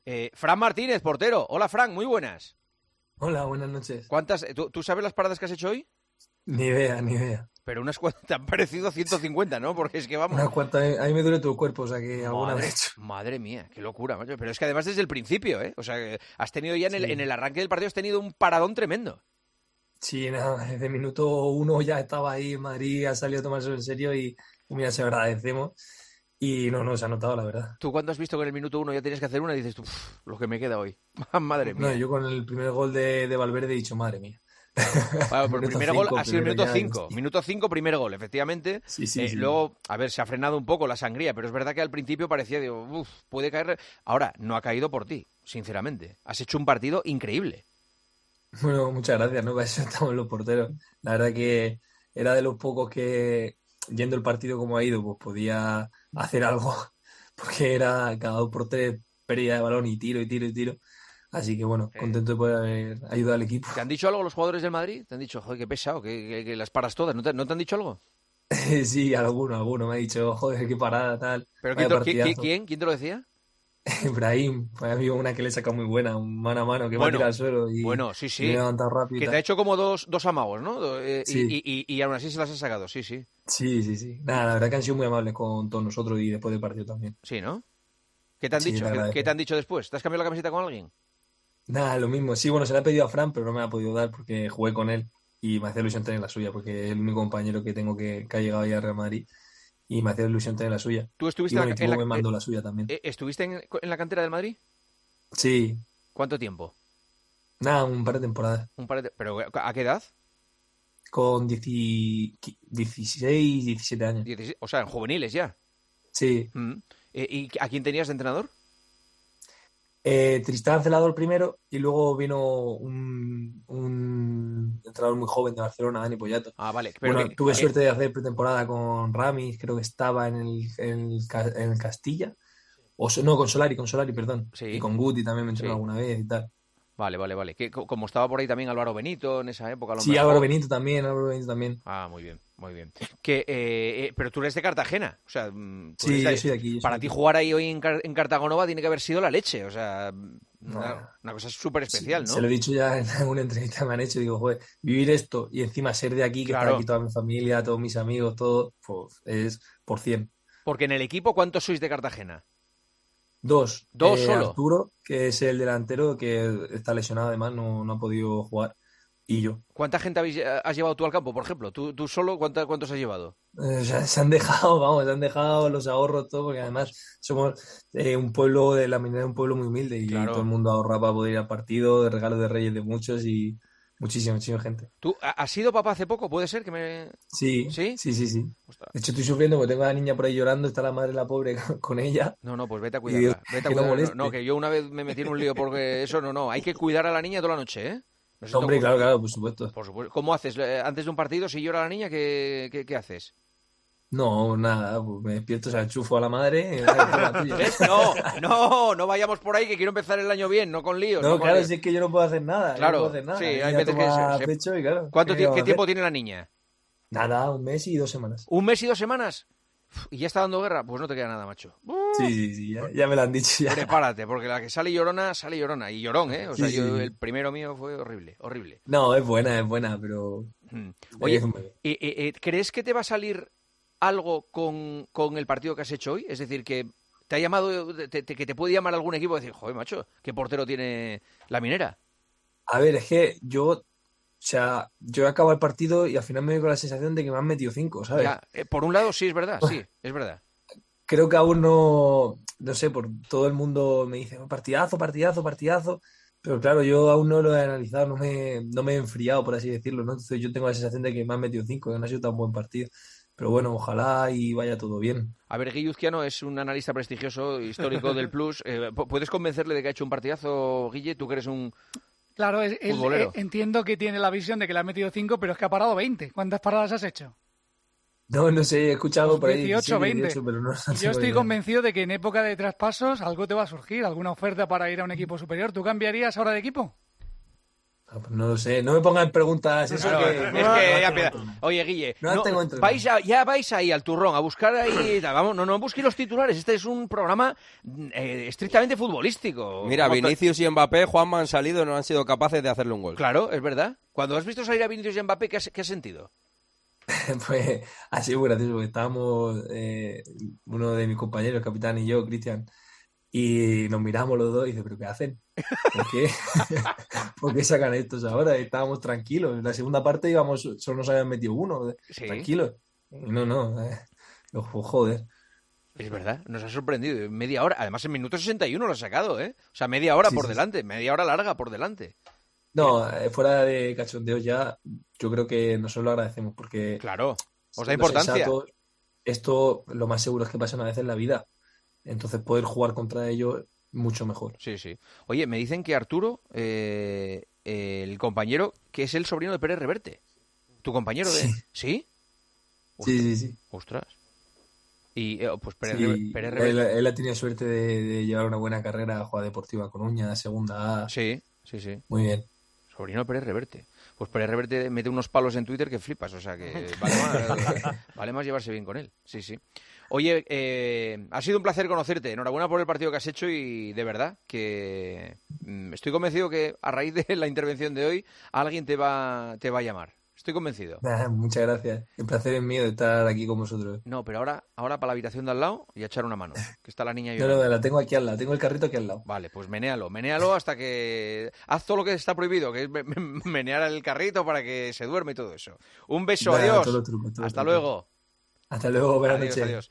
Fran Martínez, portero. Hola, Fran, muy buenas. Hola, buenas noches. ¿Cuántas? ¿Tú sabes las paradas que has hecho hoy? Ni idea, ni idea. Pero unas cuantas te han parecido 150, ¿no? Porque es que vamos. Unas cuantas, a mí me duele todo el cuerpo, o sea que alguna vez he hecho. Madre mía, qué locura, macho. Pero es que además desde el principio, ¿eh? O sea, que has tenido ya en el arranque del partido has tenido un paradón tremendo. Sí, nada, desde minuto 1 ya estaba ahí en Madrid, ha salido a tomárselo en serio y mira, se lo agradecemos. Y no, se ha notado, la verdad. Tú cuando has visto que en el minuto 1 ya tienes que hacer una, dices tú, lo que me queda hoy. Madre No, mía. yo con el primer gol de Valverde he dicho, madre mía. Bueno, pero el Minuto primer gol 5, ha sido el primero minuto ya, 5. hostia. Minuto 5, primer gol, efectivamente. Sí, sí, sí. Luego, a ver, se ha frenado un poco la sangría, pero es verdad que al principio parecía, digo, puede caer. Ahora, no ha caído por ti, sinceramente. Has hecho un partido increíble. Bueno, muchas gracias, ¿no? Para eso estamos los porteros. La verdad que era de los pocos que, yendo el partido como ha ido, pues podía hacer algo, porque era cada 2 por 3 pérdida de balón y tiro, y tiro, y tiro. Así que bueno, Eh, contento de poder haber ayudado al equipo. ¿Te han dicho algo los jugadores del Madrid? ¿Te han dicho, joder, qué pesado, que las paras todas? ¿No te han dicho algo? Sí, alguno me ha dicho, joder, qué parada, tal, ¿Pero quién vaya te, quién, quién- partidazo. quién- quién te lo decía? Ibrahim, pues había una que le saca muy buena, un mano a mano, que me ha tirado Bueno, al suelo bueno, sí, y me he sí. levantado rápido y Que te ha tal. hecho como dos amagos, ¿no? Sí, Y aún así se las has sacado, sí, sí. sí, sí, sí. Y- Nada, la verdad que han sido muy amables con todos nosotros y después del partido también. Sí, ¿no? ¿Qué te han Sí, dicho? te ¿Qué te agradezco. han dicho después? ¿Te has cambiado la camiseta con alguien? Nada, lo mismo. Sí, bueno, se la he pedido a Fran, pero no me la ha podido dar porque jugué con él y me hacía ilusión tener la suya, porque es el único compañero que tengo que ha llegado ya al Real Madrid y me hacía ilusión tener la suya. ¿Tú Y estuviste bueno, y Tibo me mandó la suya también. estuviste en la cantera del Madrid? Sí, ¿Cuánto tiempo? nada, un par de temporadas. ¿Pero a qué edad? Con 16, 17 años. 16, o sea, en juveniles ya. Sí. Mm. ¿Y a quién tenías de entrenador? Tristán Celador primero y luego vino un entrenador muy joven de Barcelona, Dani Poyato. Ah, vale. Pero Bueno, tuve suerte de hacer pretemporada con Ramis, creo que estaba en el Castilla. No, con Solari, perdón. Y sí, con Guti también me entrenó sí. alguna vez y tal. Vale, vale, vale. Que como estaba por ahí también Álvaro Benito en esa época, a lo Sí, Álvaro mejor. Benito también, Álvaro Benito también. Ah, muy bien, muy bien. Pero tú eres de Cartagena, o sea, tú eres Sí, yo soy de aquí, yo soy para de ti aquí. jugar ahí hoy en Cartagonova tiene que haber sido la leche, o sea, Nah, una cosa súper sí, especial, se lo ¿no? he dicho ya en alguna entrevista que me han hecho, digo, joder, vivir esto y encima ser de aquí, que está aquí Claro, toda mi familia, todos mis amigos, todo, pues es por 100. porque en el equipo, ¿cuántos sois de Cartagena? Dos, ¿Dos solo? Arturo, que es el delantero, que está lesionado además, no ha podido jugar, y yo. ¿Cuánta gente has llevado tú al campo, por ejemplo? ¿Tú solo cuántos has llevado? Se han dejado, vamos, se han dejado los ahorros, todo, porque además somos un pueblo de la minera, un pueblo muy humilde y todo el Claro. mundo ahorra para poder ir al partido, de regalos de Reyes de muchos y muchísima gente. ¿Tú has sido papá hace poco? ¿Puede ser que me...? Sí, ¿Sí? sí, sí, sí. Ostras. De hecho, estoy sufriendo porque tengo a la niña por ahí llorando, está la madre, la pobre, con ella, No, no, pues vete a y digo, cuidarla. Vete a que no cuidarla. No, no, moleste. que yo una vez me metí en un lío porque eso no. Hay que cuidar a la niña toda la noche, ¿eh? No se te Hombre, ocurra. claro, claro, por supuesto. Por supuesto. ¿Cómo haces? Antes de un partido, si llora la niña, ¿qué haces? No, nada, pues me despierto, se la enchufo a la madre y nada, la tuya. ¿Ves? No vayamos por ahí, que quiero empezar el año bien, no con líos, no No, con claro, líos. si es que yo no puedo hacer nada, yo no puedo Claro, hacer nada. sí, La hay niña veces que... toma pecho y claro, ¿Qué vamos a hacer? tiempo tiene la niña? Nada, 1 mes y 2 semanas. ¿Un mes y 2 semanas? Uf, ¿y ya está dando guerra? Pues no te queda nada, macho. Sí, sí, sí, ya me lo han dicho ya. Prepárate, porque la que sale llorona, sale llorona. Y llorón, ¿eh? O sea, Sí, sí, el sí. primero mío fue horrible, horrible. No, es buena, pero Mm. es Oye, un bebé. ¿crees que te va a salir algo con el partido que has hecho hoy? Es decir, que te ha llamado, que te puede llamar algún equipo y decir, joder, macho, ¿qué portero tiene la Minera? A ver, es que o sea, yo he acabado el partido y al final me doy con la sensación de que me han metido 5, ¿sabes? Ya, por un lado sí es verdad, sí, es verdad. Creo que aún no sé, por todo el mundo me dice, "Oh, partidazo, partidazo, partidazo", pero claro, yo aún no lo he analizado, no me he enfriado, por así decirlo, ¿no? Entonces yo tengo la sensación de que me han metido 5, que no ha sido tan buen partido. Pero bueno, ojalá y vaya todo bien. A ver, Guille Uzquiano es un analista prestigioso, histórico del Plus. ¿Puedes convencerle de que ha hecho un partidazo, Guille? Tú que eres un Claro, él, futbolero. entiendo que tiene la visión de que le ha metido 5, pero es que ha parado 20. ¿Cuántas paradas has hecho? No sé, he escuchado Pues por ahí 18, 17, 20. 18, pero no Yo tengo estoy idea. convencido de que en época de traspasos algo te va a surgir, alguna oferta para ir a un equipo superior. ¿Tú cambiarías ahora de equipo? No lo sé, no me pongan preguntas. Eso Claro, que... es que ya empieza. Oye, Guille, No tengo entrenador. ya vais ahí al turrón a buscar ahí. Vamos, no busquéis los titulares. Este es un programa estrictamente futbolístico. Mira, Vinicius y Mbappé, Juanma, han salido y no han sido capaces de hacerle un gol. Claro, es verdad. Cuando has visto salir a Vinicius y Mbappé, ¿qué has sentido? Pues ha sido muy gracioso, porque estábamos uno de mis compañeros, el capitán y yo, Cristian, y nos miramos los dos y dice, ¿pero qué hacen? ¿Por qué? ¿Por qué sacan estos ahora? Estábamos tranquilos. En la segunda parte íbamos, solo nos habían metido uno. Sí. Tranquilos. No. Joder. Es verdad, nos ha sorprendido. Media hora, además en minuto 61 lo ha sacado, ¿eh? O sea, media hora por delante, media hora larga por delante. No, fuera de cachondeo ya, yo creo que nosotros lo agradecemos porque... Claro, os da lo importancia. sensato, esto lo más seguro es que pase una vez en la vida. Entonces poder jugar contra ellos mucho mejor. Sí. Oye, me dicen que Arturo, el compañero, que es el sobrino de Pérez Reverte. ¿Tu compañero de...? Sí. ¿Sí? Sí. Ostras. Y pues Pérez Sí, Reverte... él ha tenido suerte de llevar una buena carrera a Juega Deportiva Coruña, segunda A. Sí. Muy bien. Sobrino de Pérez Reverte. Pues Pérez Reverte mete unos palos en Twitter que flipas, o sea que vale más llevarse bien con él. Sí. Oye, ha sido un placer conocerte. Enhorabuena por el partido que has hecho y de verdad que estoy convencido que a raíz de la intervención de hoy alguien te va a llamar. Estoy convencido. Muchas gracias. El placer es mío de estar aquí con vosotros. No, pero ahora para la habitación de al lado y a echar una mano, que está la niña No, llorando. la tengo aquí al lado. Tengo el carrito aquí al lado. Vale, pues menéalo hasta que... Haz todo lo que está prohibido, que es menear el carrito para que se duerme y todo eso. Un beso, Nada, adiós. todo truco, Hasta truco. luego. Hasta luego, buenas noches. Adiós.